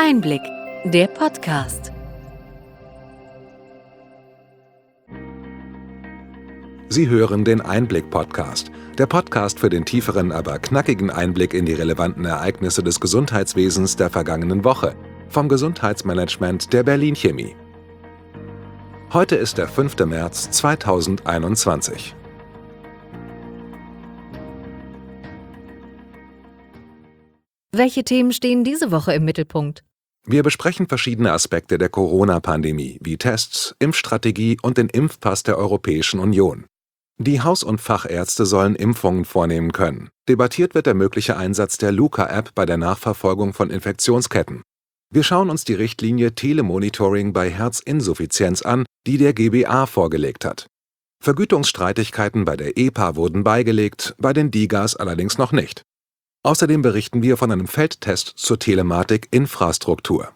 Einblick, der Podcast. Sie hören den Einblick-Podcast, der Podcast für den tieferen, aber knackigen Einblick in die relevanten Ereignisse des Gesundheitswesens der vergangenen Woche vom Gesundheitsmanagement der Berlin Chemie. Heute ist der 5. März 2021. Welche Themen stehen diese Woche im Mittelpunkt? Wir besprechen verschiedene Aspekte der Corona-Pandemie, wie Tests, Impfstrategie und den Impfpass der Europäischen Union. Die Haus- und Fachärzte sollen Impfungen vornehmen können. Debattiert wird der mögliche Einsatz der Luca-App bei der Nachverfolgung von Infektionsketten. Wir schauen uns die Richtlinie Telemonitoring bei Herzinsuffizienz an, die der GBA vorgelegt hat. Vergütungsstreitigkeiten bei der EPA wurden beigelegt, bei den DiGAs allerdings noch nicht. Außerdem berichten wir von einem Feldtest zur Telematik-Infrastruktur.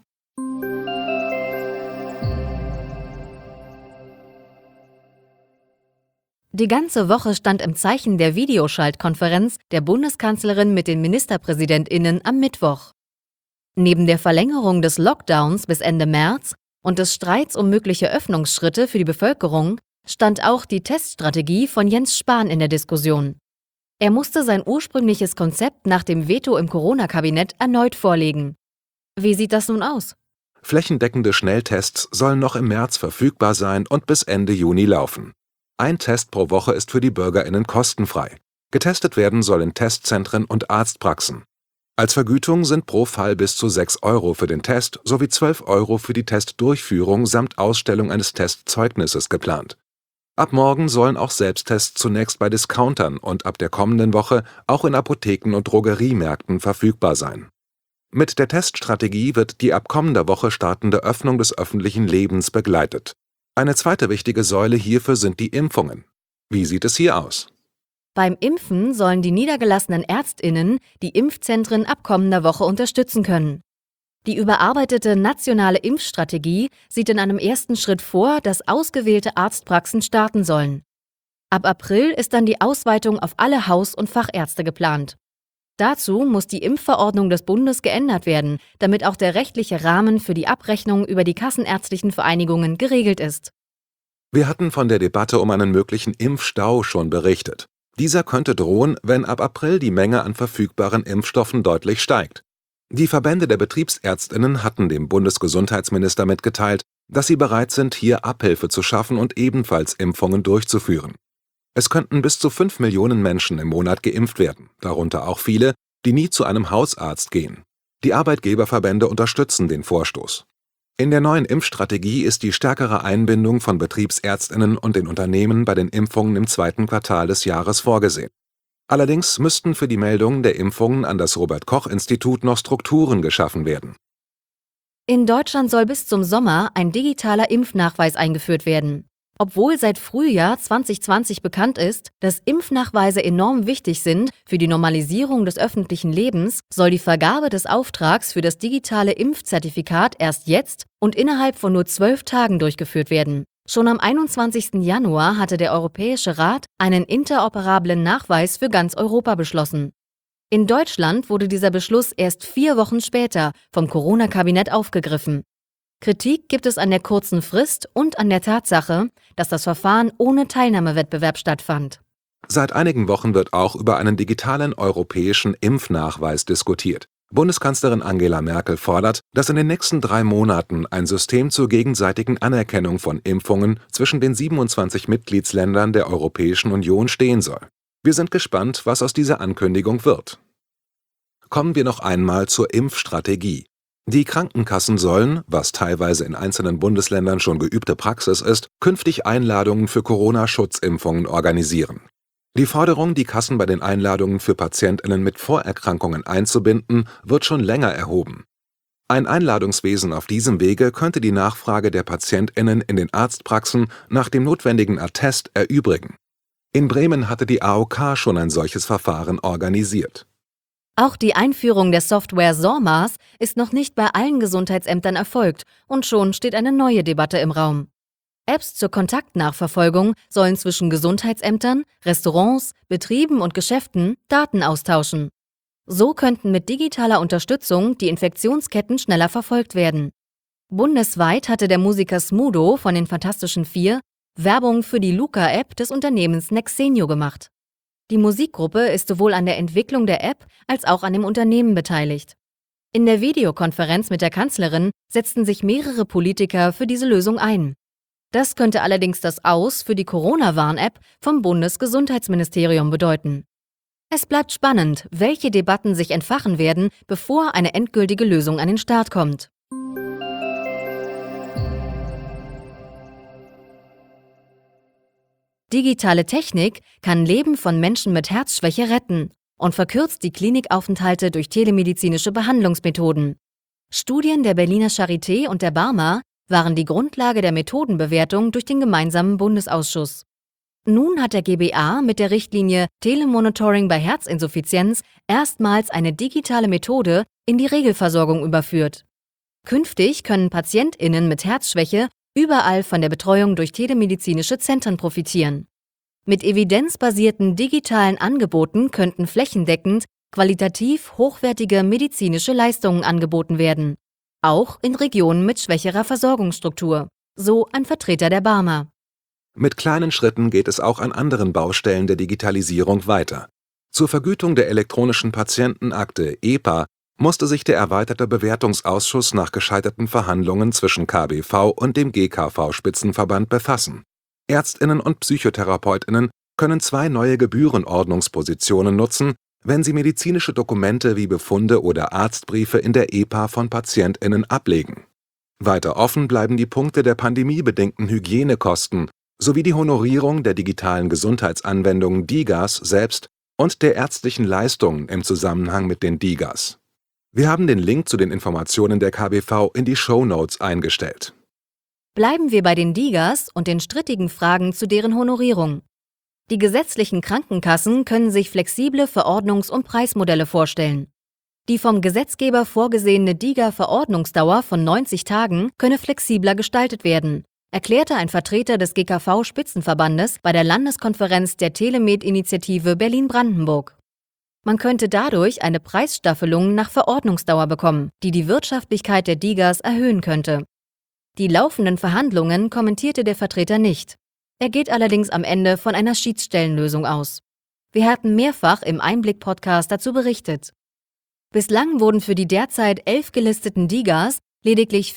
Die ganze Woche stand im Zeichen der Videoschaltkonferenz der Bundeskanzlerin mit den MinisterpräsidentInnen am Mittwoch. Neben der Verlängerung des Lockdowns bis Ende März und des Streits um mögliche Öffnungsschritte für die Bevölkerung stand auch die Teststrategie von Jens Spahn in der Diskussion. Er musste sein ursprüngliches Konzept nach dem Veto im Corona-Kabinett erneut vorlegen. Wie sieht das nun aus? Flächendeckende Schnelltests sollen noch im März verfügbar sein und bis Ende Juni laufen. Ein Test pro Woche ist für die BürgerInnen kostenfrei. Getestet werden soll in Testzentren und Arztpraxen. Als Vergütung sind pro Fall bis zu 6 € für den Test sowie 12 € für die Testdurchführung samt Ausstellung eines Testzeugnisses geplant. Ab morgen sollen auch Selbsttests zunächst bei Discountern und ab der kommenden Woche auch in Apotheken und Drogeriemärkten verfügbar sein. Mit der Teststrategie wird die ab kommender Woche startende Öffnung des öffentlichen Lebens begleitet. Eine zweite wichtige Säule hierfür sind die Impfungen. Wie sieht es hier aus? Beim Impfen sollen die niedergelassenen ÄrztInnen die Impfzentren ab kommender Woche unterstützen können. Die überarbeitete nationale Impfstrategie sieht in einem ersten Schritt vor, dass ausgewählte Arztpraxen starten sollen. Ab April ist dann die Ausweitung auf alle Haus- und Fachärzte geplant. Dazu muss die Impfverordnung des Bundes geändert werden, damit auch der rechtliche Rahmen für die Abrechnung über die kassenärztlichen Vereinigungen geregelt ist. Wir hatten von der Debatte um einen möglichen Impfstau schon berichtet. Dieser könnte drohen, wenn ab April die Menge an verfügbaren Impfstoffen deutlich steigt. Die Verbände der Betriebsärztinnen hatten dem Bundesgesundheitsminister mitgeteilt, dass sie bereit sind, hier Abhilfe zu schaffen und ebenfalls Impfungen durchzuführen. Es könnten bis zu 5 Millionen Menschen im Monat geimpft werden, darunter auch viele, die nie zu einem Hausarzt gehen. Die Arbeitgeberverbände unterstützen den Vorstoß. In der neuen Impfstrategie ist die stärkere Einbindung von Betriebsärztinnen und den Unternehmen bei den Impfungen im 2. Quartal des Jahres vorgesehen. Allerdings müssten für die Meldung der Impfungen an das Robert-Koch-Institut noch Strukturen geschaffen werden. In Deutschland soll bis zum Sommer ein digitaler Impfnachweis eingeführt werden. Obwohl seit Frühjahr 2020 bekannt ist, dass Impfnachweise enorm wichtig sind für die Normalisierung des öffentlichen Lebens, soll die Vergabe des Auftrags für das digitale Impfzertifikat erst jetzt und innerhalb von nur 12 Tagen durchgeführt werden. Schon am 21. Januar hatte der Europäische Rat einen interoperablen Nachweis für ganz Europa beschlossen. In Deutschland wurde dieser Beschluss erst 4 Wochen später vom Corona-Kabinett aufgegriffen. Kritik gibt es an der kurzen Frist und an der Tatsache, dass das Verfahren ohne Teilnahmewettbewerb stattfand. Seit einigen Wochen wird auch über einen digitalen europäischen Impfnachweis diskutiert. Bundeskanzlerin Angela Merkel fordert, dass in den nächsten 3 Monaten ein System zur gegenseitigen Anerkennung von Impfungen zwischen den 27 Mitgliedsländern der Europäischen Union stehen soll. Wir sind gespannt, was aus dieser Ankündigung wird. Kommen wir noch einmal zur Impfstrategie. Die Krankenkassen sollen, was teilweise in einzelnen Bundesländern schon geübte Praxis ist, künftig Einladungen für Corona-Schutzimpfungen organisieren. Die Forderung, die Kassen bei den Einladungen für PatientInnen mit Vorerkrankungen einzubinden, wird schon länger erhoben. Ein Einladungswesen auf diesem Wege könnte die Nachfrage der PatientInnen in den Arztpraxen nach dem notwendigen Attest erübrigen. In Bremen hatte die AOK schon ein solches Verfahren organisiert. Auch die Einführung der Software SORMAS ist noch nicht bei allen Gesundheitsämtern erfolgt und schon steht eine neue Debatte im Raum. Apps zur Kontaktnachverfolgung sollen zwischen Gesundheitsämtern, Restaurants, Betrieben und Geschäften Daten austauschen. So könnten mit digitaler Unterstützung die Infektionsketten schneller verfolgt werden. Bundesweit hatte der Musiker Smudo von den Fantastischen Vier Werbung für die Luca-App des Unternehmens Nexenio gemacht. Die Musikgruppe ist sowohl an der Entwicklung der App als auch an dem Unternehmen beteiligt. In der Videokonferenz mit der Kanzlerin setzten sich mehrere Politiker für diese Lösung ein. Das könnte allerdings das Aus für die Corona-Warn-App vom Bundesgesundheitsministerium bedeuten. Es bleibt spannend, welche Debatten sich entfachen werden, bevor eine endgültige Lösung an den Start kommt. Digitale Technik kann Leben von Menschen mit Herzschwäche retten und verkürzt die Klinikaufenthalte durch telemedizinische Behandlungsmethoden. Studien der Berliner Charité und der Barmer waren die Grundlage der Methodenbewertung durch den gemeinsamen Bundesausschuss. Nun hat der GBA mit der Richtlinie Telemonitoring bei Herzinsuffizienz erstmals eine digitale Methode in die Regelversorgung überführt. Künftig können PatientInnen mit Herzschwäche überall von der Betreuung durch telemedizinische Zentren profitieren. Mit evidenzbasierten digitalen Angeboten könnten flächendeckend qualitativ hochwertige medizinische Leistungen angeboten werden, auch in Regionen mit schwächerer Versorgungsstruktur, so ein Vertreter der Barmer. Mit kleinen Schritten geht es auch an anderen Baustellen der Digitalisierung weiter. Zur Vergütung der elektronischen Patientenakte (EPA) musste sich der erweiterte Bewertungsausschuss nach gescheiterten Verhandlungen zwischen KBV und dem GKV-Spitzenverband befassen. ÄrztInnen und PsychotherapeutInnen können 2 neue Gebührenordnungspositionen nutzen, wenn sie medizinische Dokumente wie Befunde oder Arztbriefe in der EPA von PatientInnen ablegen. Weiter offen bleiben die Punkte der pandemiebedingten Hygienekosten sowie die Honorierung der digitalen Gesundheitsanwendungen DiGAs selbst und der ärztlichen Leistungen im Zusammenhang mit den DiGAs. Wir haben den Link zu den Informationen der KBV in die Shownotes eingestellt. Bleiben wir bei den DiGAs und den strittigen Fragen zu deren Honorierung. Die gesetzlichen Krankenkassen können sich flexible Verordnungs- und Preismodelle vorstellen. Die vom Gesetzgeber vorgesehene DiGA-Verordnungsdauer von 90 Tagen könne flexibler gestaltet werden, erklärte ein Vertreter des GKV-Spitzenverbandes bei der Landeskonferenz der Telemed-Initiative Berlin-Brandenburg. Man könnte dadurch eine Preisstaffelung nach Verordnungsdauer bekommen, die die Wirtschaftlichkeit der DiGAs erhöhen könnte. Die laufenden Verhandlungen kommentierte der Vertreter nicht. Er geht allerdings am Ende von einer Schiedsstellenlösung aus. Wir hatten mehrfach im Einblick-Podcast dazu berichtet. Bislang wurden für die derzeit 11 gelisteten DiGAs lediglich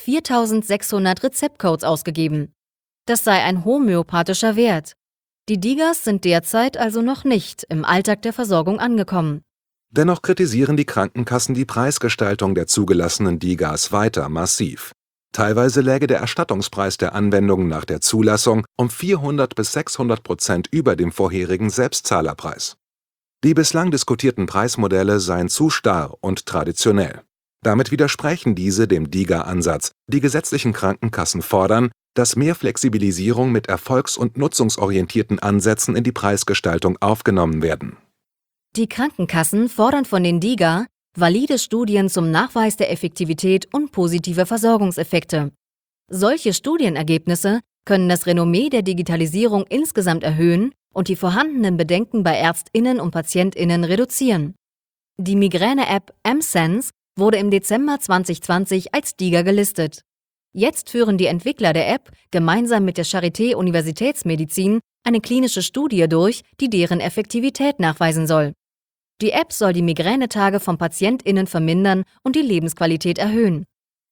4.600 Rezeptcodes ausgegeben. Das sei ein homöopathischer Wert. Die DiGAs sind derzeit also noch nicht im Alltag der Versorgung angekommen. Dennoch kritisieren die Krankenkassen die Preisgestaltung der zugelassenen DiGAs weiter massiv. Teilweise läge der Erstattungspreis der Anwendungen nach der Zulassung um 400 bis 600% über dem vorherigen Selbstzahlerpreis. Die bislang diskutierten Preismodelle seien zu starr und traditionell. Damit widersprechen diese dem DiGA-Ansatz. Die gesetzlichen Krankenkassen fordern, dass mehr Flexibilisierung mit erfolgs- und nutzungsorientierten Ansätzen in die Preisgestaltung aufgenommen werden. Die Krankenkassen fordern von den DiGA valide Studien zum Nachweis der Effektivität und positive Versorgungseffekte. Solche Studienergebnisse können das Renommee der Digitalisierung insgesamt erhöhen und die vorhandenen Bedenken bei ÄrztInnen und PatientInnen reduzieren. Die Migräne-App mSense wurde im Dezember 2020 als DiGA gelistet. Jetzt führen die Entwickler der App gemeinsam mit der Charité Universitätsmedizin eine klinische Studie durch, die deren Effektivität nachweisen soll. Die App soll die Migränetage von PatientInnen vermindern und die Lebensqualität erhöhen.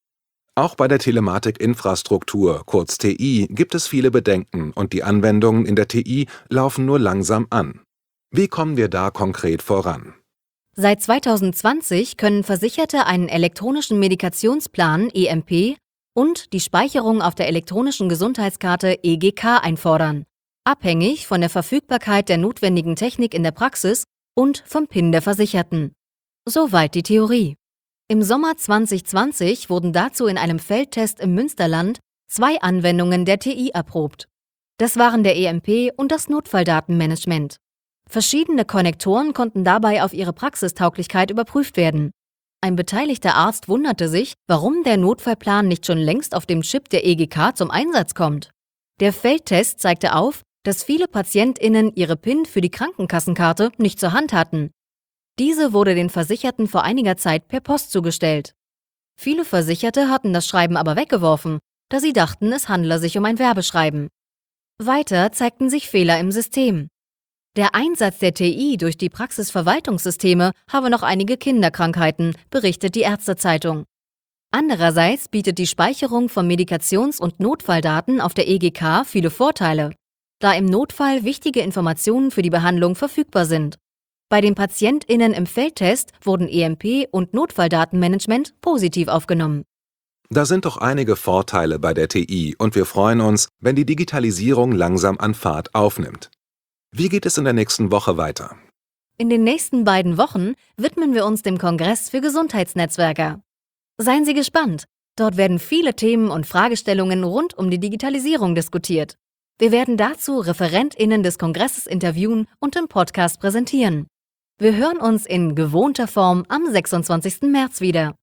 Auch bei der Telematikinfrastruktur, kurz TI, gibt es viele Bedenken und die Anwendungen in der TI laufen nur langsam an. Wie kommen wir da konkret voran? Seit 2020 können Versicherte einen elektronischen Medikationsplan (EMP) und die Speicherung auf der elektronischen Gesundheitskarte (EGK) einfordern, abhängig von der Verfügbarkeit der notwendigen Technik in der Praxis und vom PIN der Versicherten. Soweit die Theorie. Im Sommer 2020 wurden dazu in einem Feldtest im Münsterland 2 Anwendungen der TI erprobt. Das waren der EMP und das Notfalldatenmanagement. Verschiedene Konnektoren konnten dabei auf ihre Praxistauglichkeit überprüft werden. Ein beteiligter Arzt wunderte sich, warum der Notfallplan nicht schon längst auf dem Chip der EGK zum Einsatz kommt. Der Feldtest zeigte auf, dass viele PatientInnen ihre PIN für die Krankenkassenkarte nicht zur Hand hatten. Diese wurde den Versicherten vor einiger Zeit per Post zugestellt. Viele Versicherte hatten das Schreiben aber weggeworfen, da sie dachten, es handle sich um ein Werbeschreiben. Weiter zeigten sich Fehler im System. Der Einsatz der TI durch die Praxisverwaltungssysteme habe noch einige Kinderkrankheiten, berichtet die Ärztezeitung. Andererseits bietet die Speicherung von Medikations- und Notfalldaten auf der EGK viele Vorteile, da im Notfall wichtige Informationen für die Behandlung verfügbar sind. Bei den PatientInnen im Feldtest wurden EMP- und Notfalldatenmanagement positiv aufgenommen. Da sind doch einige Vorteile bei der TI und wir freuen uns, wenn die Digitalisierung langsam an Fahrt aufnimmt. Wie geht es in der nächsten Woche weiter? In den nächsten beiden Wochen widmen wir uns dem Kongress für Gesundheitsnetzwerker. Seien Sie gespannt, dort werden viele Themen und Fragestellungen rund um die Digitalisierung diskutiert. Wir werden dazu ReferentInnen des Kongresses interviewen und im Podcast präsentieren. Wir hören uns in gewohnter Form am 26. März wieder.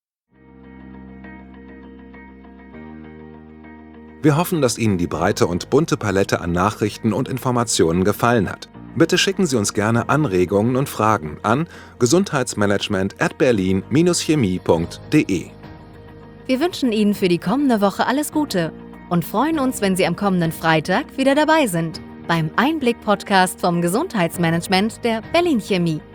Wir hoffen, dass Ihnen die breite und bunte Palette an Nachrichten und Informationen gefallen hat. Bitte schicken Sie uns gerne Anregungen und Fragen an gesundheitsmanagement@berlin-chemie.de. Wir wünschen Ihnen für die kommende Woche alles Gute und freuen uns, wenn Sie am kommenden Freitag wieder dabei sind beim Einblick-Podcast vom Gesundheitsmanagement der Berlin Chemie.